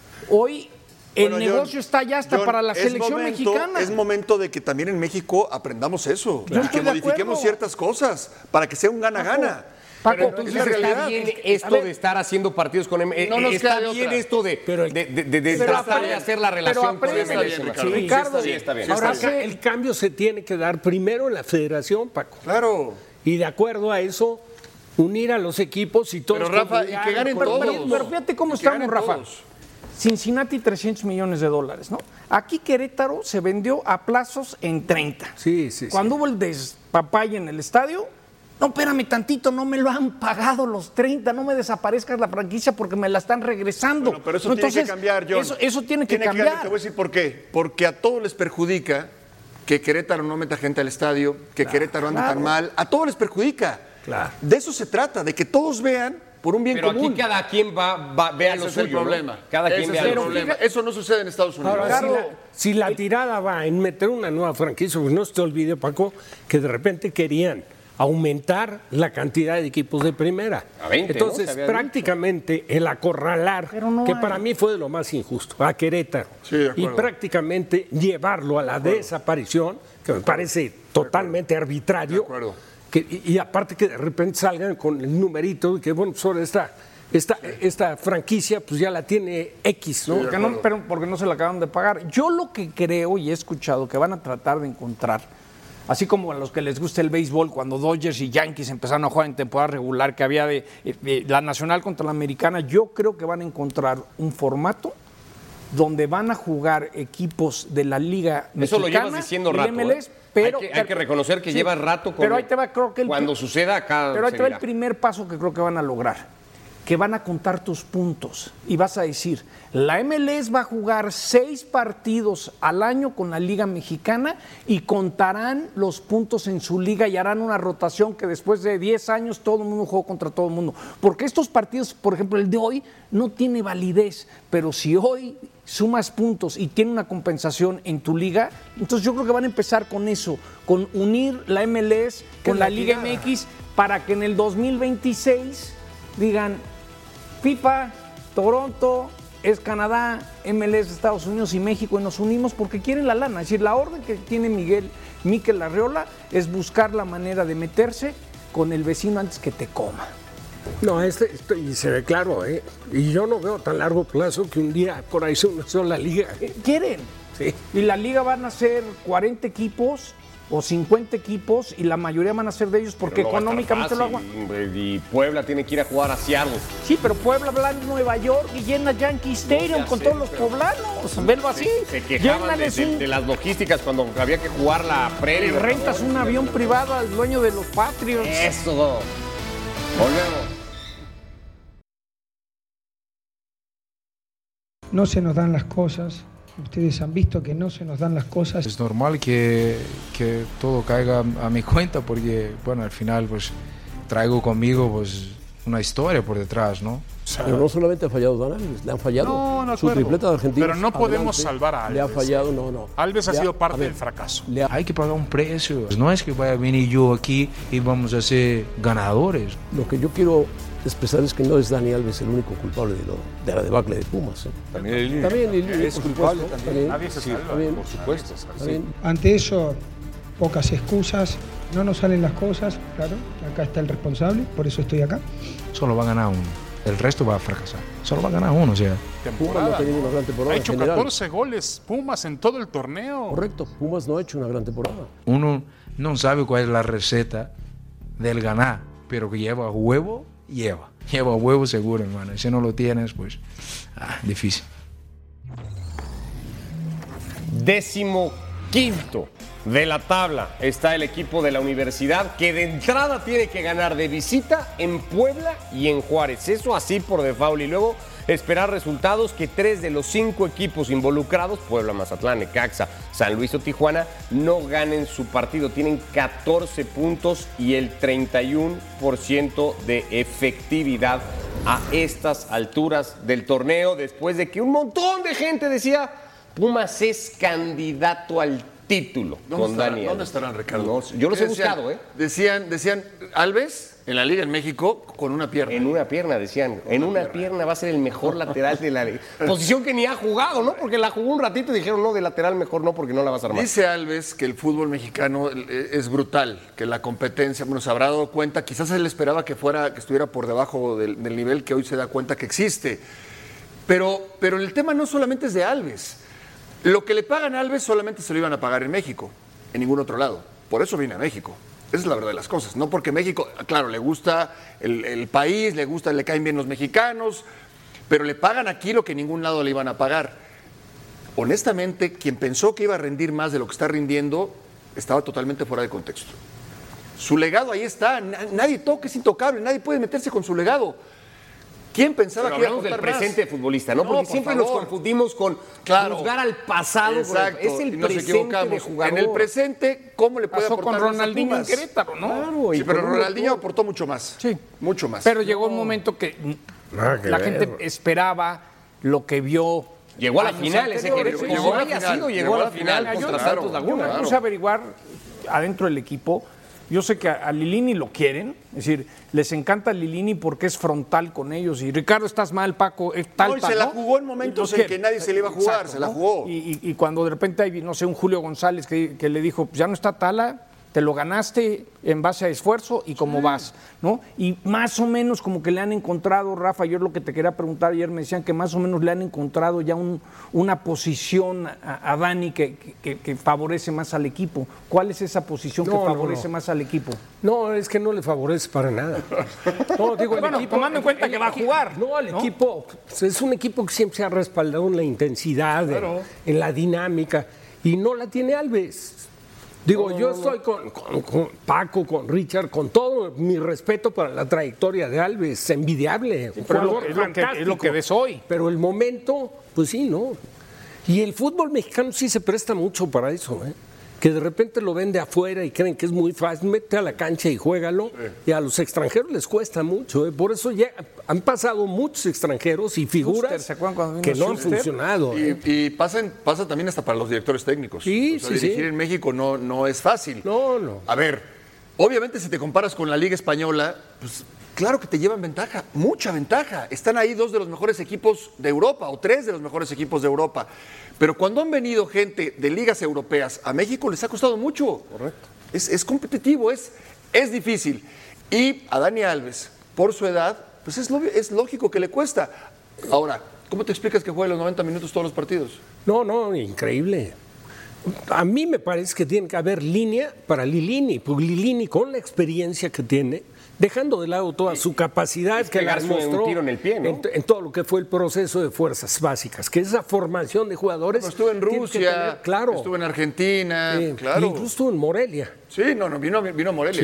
el negocio está ya hasta para la selección mexicana. Es momento de que también en México aprendamos eso. Claro. Y que modifiquemos ciertas cosas para que sea un gana-gana. Paco, pero entonces está bien esto de estar haciendo partidos con MLS. No nos está bien esto de tratar de hacer la relación con MLS. Sí, Ricardo, sí, está bien. Ahora, el cambio se tiene que dar primero en la federación, Paco. Claro. Y de acuerdo a eso, unir a los equipos y todos. Pero Rafa, y que ganen todos. Pero fíjate cómo estamos, Rafa. Cincinnati, $300 millones, ¿no? Aquí Querétaro se vendió a plazos en 30. Sí. Cuando hubo el despapalle en el estadio, no, espérame tantito, no me lo han pagado los 30, no me desaparezcas la franquicia porque me la están regresando. Bueno, pero eso tiene que cambiar, John. Eso tiene que cambiar. Te voy a decir por qué. Porque a todos les perjudica que Querétaro no meta gente al estadio, que Querétaro ande tan mal. A todos les perjudica. Claro. De eso se trata, de que todos vean por un bien pero común. Pero aquí cada quien vea lo suyo, problema. ¿no? Cada quien vea lo suyo. Eso no sucede en Estados Unidos. Ahora, si la tirada va en meter una nueva franquicia, pues no se te olvide, Paco, que de repente querían aumentar la cantidad de equipos de primera. A 20, entonces, ¿no? prácticamente el acorralar, que para mí fue de lo más injusto, a Querétaro, y prácticamente llevarlo a la desaparición, que me parece totalmente arbitrario, y aparte que de repente salgan con el numerito, y que bueno, sobre esta franquicia pues ya la tiene X, ¿no? Porque no se la acaban de pagar. Yo lo que creo y he escuchado que van a tratar de encontrar, así como a los que les gusta el béisbol, cuando Dodgers y Yankees empezaron a jugar en temporada regular, que había de la nacional contra la americana, yo creo que van a encontrar un formato donde van a jugar equipos de la Liga Mexicana. Eso lo llevas diciendo rato. MLS, pero hay que reconocer que lleva rato pero ahí te va, creo que cuando suceda acá. Pero ahí te va el primer paso que creo que van a lograr, que van a contar tus puntos y vas a decir, la MLS va a jugar 6 partidos al año con la Liga Mexicana y contarán los puntos en su liga y harán una rotación que después de 10 años todo el mundo jugó contra todo el mundo. Porque estos partidos, por ejemplo, el de hoy no tiene validez, pero si hoy sumas puntos y tiene una compensación en tu liga, entonces yo creo que van a empezar con eso, con unir la MLS con la Liga MX para que en el 2026 digan FIFA, Toronto, es Canadá, MLS, Estados Unidos y México, y nos unimos porque quieren la lana. Es decir, la orden que tiene Mikel Arriola es buscar la manera de meterse con el vecino antes que te coma. No, y se ve claro, y yo no veo tan largo plazo que un día por ahí se una sola liga. Quieren. Sí. Y la liga van a ser 40 equipos o 50 equipos y la mayoría van a ser de ellos porque económicamente lo hagan. Y Puebla tiene que ir a jugar a Seattle. Sí, pero Puebla va a Nueva York y llena Yankee Stadium con todos los poblanos. Velo así. Se quejaban de las logísticas cuando había que jugar la previa. Rentas un avión privado al dueño de los Patriots. Eso. Volvemos. No se nos dan las cosas Ustedes han visto que no se nos dan las cosas. Es normal que todo caiga a mi cuenta porque, bueno, al final pues traigo conmigo pues una historia por detrás, ¿no? Pero no solamente ha fallado Dan Alves, le han fallado su tripleta de Argentina. Pero no podemos salvar a Alves. Le ha fallado, no. Alves ha sido parte del fracaso. Hay que pagar un precio. No es que vaya a venir yo aquí y vamos a ser ganadores. Lo que yo quiero expresar es que no es Dani Alves el único culpable de la debacle de Pumas. También Lilini. También Lilini es culpable también. Nadie se salva, por supuesto. Ante eso, pocas excusas. No nos salen las cosas, claro. Acá está el responsable, por eso estoy acá. Solo va a ganar uno. El resto va a fracasar. Solo va a ganar uno, o sea. Pumas no ha tenido una gran temporada. Ha hecho 14 goles Pumas en todo el torneo. Correcto, Pumas no ha hecho una gran temporada. Uno no sabe cuál es la receta del ganar, pero que lleva huevo, lleva huevo seguro, hermano. Si no lo tienes, pues, difícil. 15º de la tabla está el equipo de la Universidad, que de entrada tiene que ganar de visita en Puebla y en Juárez. Eso así por default. Y luego esperar resultados que 3 de los 5 equipos involucrados, Puebla, Mazatlán, Necaxa, San Luis o Tijuana, no ganen su partido. Tienen 14 puntos y el 31% de efectividad a estas alturas del torneo, después de que un montón de gente decía Pumas es candidato al título con Dani Alves. ¿Dónde estarán, Ricardo? No, yo los he buscado, ¿eh? Decían, Alves en la Liga en México con una pierna. En una pierna, decían. En una pierna va a ser el mejor lateral de la liga. Posición que ni ha jugado, ¿no? Porque la jugó un ratito y dijeron, no, de lateral mejor no, porque no la vas a armar. Dice Alves que el fútbol mexicano es brutal, que la competencia, bueno, se habrá dado cuenta, quizás él esperaba que estuviera por debajo del nivel que hoy se da cuenta que existe. Pero el tema no solamente es de Alves. Lo que le pagan a Alves solamente se lo iban a pagar en México, en ningún otro lado. Por eso viene a México. Esa es la verdad de las cosas. No porque México, claro, le gusta el país, le caen bien los mexicanos, pero le pagan aquí lo que en ningún lado le iban a pagar. Honestamente, quien pensó que iba a rendir más de lo que está rindiendo, estaba totalmente fuera de contexto. Su legado ahí está. Nadie toca, es intocable, nadie puede meterse con su legado. ¿Quién pensaba Pero que iba a hablamos aportar del presente futbolista, ¿no? Porque siempre nos confundimos con juzgar al pasado. Exacto, Es el y nos presente equivocamos. de jugador. En el presente, ¿cómo le puede Pasó aportar con más a Ronaldinho en Pumas? Querétaro, ¿no? Claro, Sí, pero Ronaldinho aportó mucho más. Sí. Mucho más. Pero llegó un momento que la gente esperaba lo que vio. Llegó a la años final ese anteriores. Querétaro. Como haya sido, llegó a la final contra Santos Yo me Laguna. puse a averiguar adentro del equipo. Yo sé que a Lilini lo quieren, es decir, les encanta Lilini porque es frontal con ellos. Y Ricardo, estás mal, Paco, tal, se la jugó en momentos en que nadie se le iba a jugar, Exacto, se la ¿no? jugó. Y cuando de repente hay, no sé, un Julio González que le dijo, pues ya no está Tala, te lo ganaste en base a esfuerzo y cómo vas, ¿no? Y más o menos como que le han encontrado, Rafa, yo lo que te quería preguntar ayer, me decían que más o menos le han encontrado ya una posición a Dani que favorece más al equipo. ¿Cuál es esa posición que favorece más al equipo? No, es que no le favorece para nada. No, digo, el equipo, tomando en cuenta que va a jugar. No, el equipo, pues, es un equipo que siempre se ha respaldado en la intensidad, en la dinámica, y no la tiene Alves. Digo, yo estoy con Paco, con Richard, con todo mi respeto para la trayectoria de Alves, envidiable. Pero es lo que ves hoy. Pero el momento, pues sí, ¿no? Y el fútbol mexicano sí se presta mucho para eso, ¿eh? Que de repente lo ven de afuera y creen que es muy fácil, mete a la cancha y juégalo. Sí. Y a los extranjeros les cuesta mucho, ¿eh? Por eso ya han pasado muchos extranjeros y figuras que no han funcionado. Y pasa también hasta para los directores técnicos. Sí, o sea, dirigir en México no es fácil. No. A ver, obviamente si te comparas con la Liga Española, pues claro que te llevan ventaja, mucha ventaja. Están ahí 2 de los mejores equipos de Europa o 3 de los mejores equipos de Europa. Pero cuando han venido gente de ligas europeas a México les ha costado mucho. Correcto. Es competitivo, es difícil. Y a Dani Alves, por su edad, pues es lógico que le cuesta. Ahora, ¿cómo te explicas que juegue los 90 minutos todos los partidos? No, increíble. A mí me parece que tiene que haber línea para Lilini, porque Lilini con la experiencia que tiene, dejando de lado toda su capacidad que la demostró un tiro en el pie, ¿no? en todo lo que fue el proceso de fuerzas básicas, que esa formación de jugadores. Pero estuvo en Rusia, claro, estuvo en Argentina, claro. Incluso estuvo en Morelia. Sí, vino a Morelia.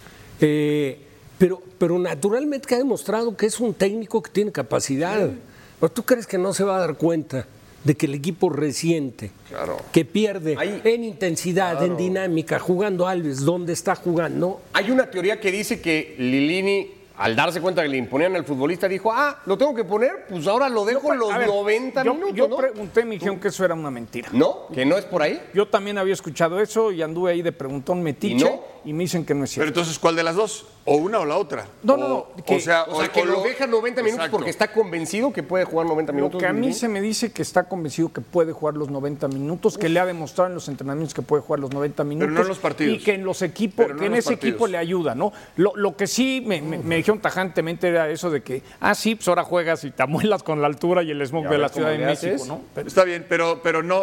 Sí. Pero naturalmente que ha demostrado que es un técnico que tiene capacidad. ¿O tú crees que no se va a dar cuenta de que el equipo resiente, que pierde en intensidad, en dinámica, jugando Alves, ¿dónde está jugando? Hay una teoría que dice que Lilini, al darse cuenta que le imponían al futbolista, dijo, lo tengo que poner, pues ahora lo dejo los 90 minutos, Yo ¿no? pregunté, me dijeron que eso era una mentira. ¿No? ¿Que no es por ahí? Yo también había escuchado eso y anduve ahí de preguntón metiche y me dicen que no es cierto. Pero entonces, ¿cuál de las dos? ¿O una o la otra? No. O sea, que lo deja 90 minutos porque está convencido que puede jugar 90 minutos. Lo que a mí se me dice que está convencido que puede jugar los 90 minutos, que le ha demostrado en los entrenamientos que puede jugar los 90 minutos. Pero no en los partidos. Y que en los equipos, que en ese equipo le ayuda, ¿no? Lo que sí me dijeron tajantemente era eso de que, sí, pues ahora juegas y te amuelas con la altura y el smog de la Ciudad de México, ¿no? Está bien, pero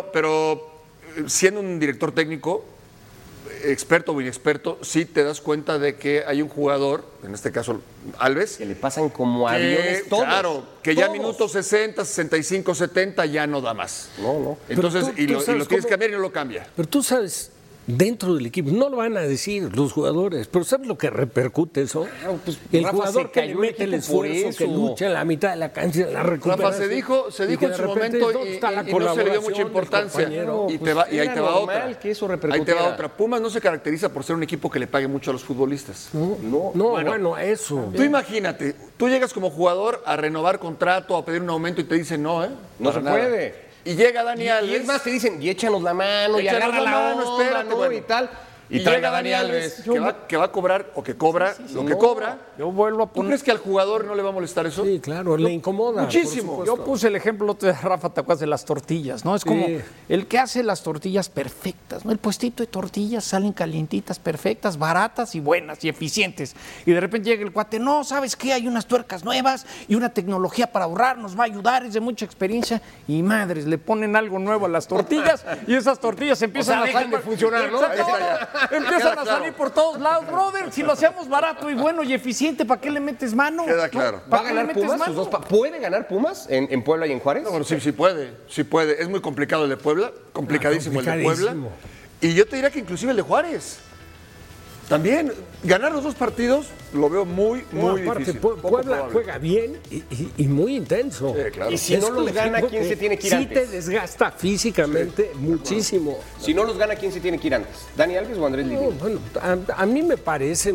siendo un director técnico, experto o inexperto, sí te das cuenta de que hay un jugador, en este caso Alves, que le pasan como aviones todos. Claro, que ya minutos 60, 65, 70 ya no da más. No. Entonces, tú lo sabes tienes que cómo- cambiar y no lo cambia. Pero tú sabes, dentro del equipo, no lo van a decir los jugadores, pero ¿sabes lo que repercute eso? El Rafa, jugador se que cayó le el mete el equipo por esfuerzo, que eso. lucha en la mitad de la cancha, la recuperación. Rafa, se dijo y que en de su repente, momento ¿dónde está la y no se le dio colaboración mucha del importancia. compañero? Y Pues ahí era te va normal otra. que eso Ahí te repercutiera. va otra. Pumas no se caracteriza por ser un equipo que le pague mucho a los futbolistas. Bueno, eso. Tú imagínate, tú llegas como jugador a renovar contrato, a pedir un aumento y te dicen no, No para se nada. puede. Y llega Dani Alves. Y es más, te dicen, y échanos la mano, y Échanos agarra la la mano, onda, espérate, ¿no? bueno. Y tal. Y traen llega a Dani Alves, que va a cobrar o que cobra lo que no. cobra. Yo vuelvo a ¿Tú poner... crees que al jugador no le va a molestar eso? Sí, claro, le incomoda. Muchísimo. por Yo supuesto. puse el ejemplo otro de Rafa, ¿te acuerdas de las tortillas? ¿No? Es como Sí. el que hace las tortillas perfectas, ¿no? El puestito de tortillas salen calientitas, perfectas, baratas y buenas y eficientes. Y de repente llega el cuate, no, ¿sabes qué? Hay unas tuercas nuevas y una tecnología para ahorrar, nos va a ayudar, es de mucha experiencia. Y madres, le ponen algo nuevo a las tortillas y esas tortillas empiezan a dejan salir de funcionar, ¿no? Exacto. Ahí está ya. Empiezan Queda a claro. salir por todos lados, brother. Si lo hacemos barato y bueno y eficiente, ¿para qué le metes mano? Queda claro. ¿Va a ¿Para qué le ganar metes Pumas? mano? Sus dos ¿Puede ganar Pumas en Puebla y en Juárez? No, bueno, sí puede, sí puede. Es muy complicado el de Puebla, complicadísimo el de Puebla. complicadísimo. Y yo te diría que inclusive el de Juárez. También, ganar los dos partidos lo veo muy Aparte, difícil. Poco Puebla probable. juega bien y muy intenso. Sí, claro. Y si no los un gana, equipo ¿quién que se tiene que ir sí antes? te desgasta físicamente muchísimo. Si no los gana, ¿quién se tiene que ir antes? ¿Dani Alves o Andrés No, Lilini? bueno, a mí me parece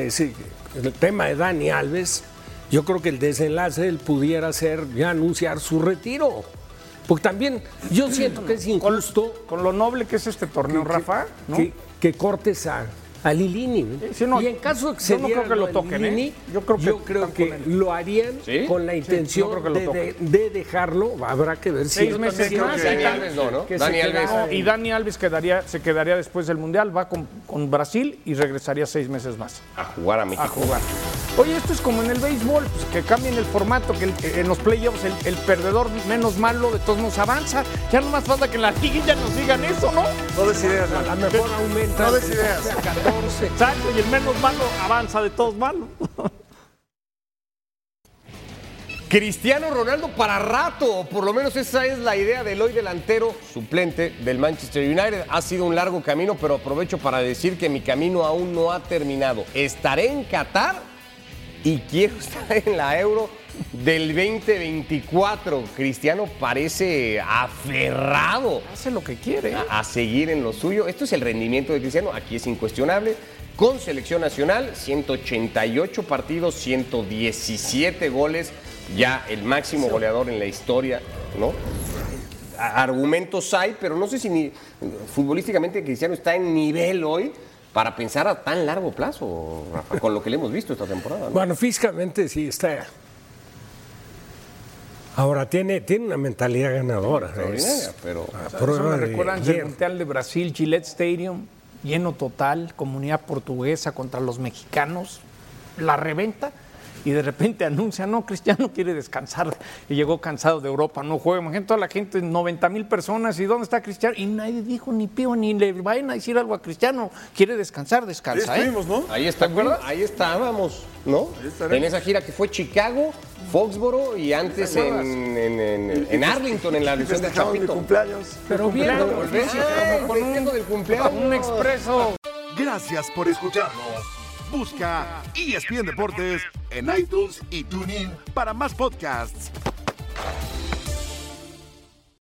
que el tema de Dani Alves, yo creo que el desenlace él pudiera ser ya anunciar su retiro. Porque también yo siento que es injusto Con lo noble que es este torneo, Rafa, ¿no? que cortes a Lilini. Sí, no, y en caso de que se yo no diera creo que lo de toquen, Lilini, ¿eh? Yo creo que están con él. lo harían ¿Sí? con la intención no creo que lo de dejarlo. Habrá que ver si 6 meses creo más. que Dani Alves no. Que Dani se queda- Alves. y Dani Alves se quedaría después del Mundial, va con Brasil y regresaría 6 meses más A jugar a México. a jugar. Oye, esto es como en el béisbol, pues, que cambien el formato, que en los playoffs el perdedor menos malo de todos nos avanza. Ya no más falta que en la liguilla nos digan eso, ¿no? No des ideas, a lo mejor aumenta No des ideas. a 14. Exacto, y el menos malo avanza de todos malos. Cristiano Ronaldo para rato, por lo menos esa es la idea del hoy delantero suplente del Manchester United. Ha sido un largo camino, pero aprovecho para decir que mi camino aún no ha terminado. Estaré en Qatar y quiero estar en la Euro del 2024. Cristiano parece aferrado Hace lo que quiere. a seguir en lo suyo. Esto es el rendimiento de Cristiano, aquí es incuestionable. Con selección nacional, 188 partidos, 117 goles, ya el máximo goleador en la historia, ¿no? Argumentos hay, pero no sé si futbolísticamente Cristiano está en nivel hoy para pensar a tan largo plazo, Rafa, con lo que le hemos visto esta temporada, ¿no? Bueno, físicamente sí está. Ahora tiene una mentalidad ganadora. Extraordinaria, pero Eso me recuerdan el Mundial de Brasil, Gillette Stadium, lleno total, comunidad portuguesa contra los mexicanos, la reventa y de repente anuncia, no, Cristiano quiere descansar y llegó cansado de Europa, no juega. Imagínate toda la gente, 90,000 personas, ¿y dónde está Cristiano? Y nadie dijo ni pío, ni le vayan a decir algo a Cristiano, quiere descansar, descansa. Ahí estuvimos, ¿no? ahí está, ahí estábamos, ¿no? En esa gira que fue Chicago, Foxboro y antes en Arlington, en la edición de Festejamos mi Chapito. cumpleaños. Pero bien, Del cumpleaños. un expreso. Gracias por escucharnos. Busca ESPN Deportes en iTunes y TuneIn para más podcasts.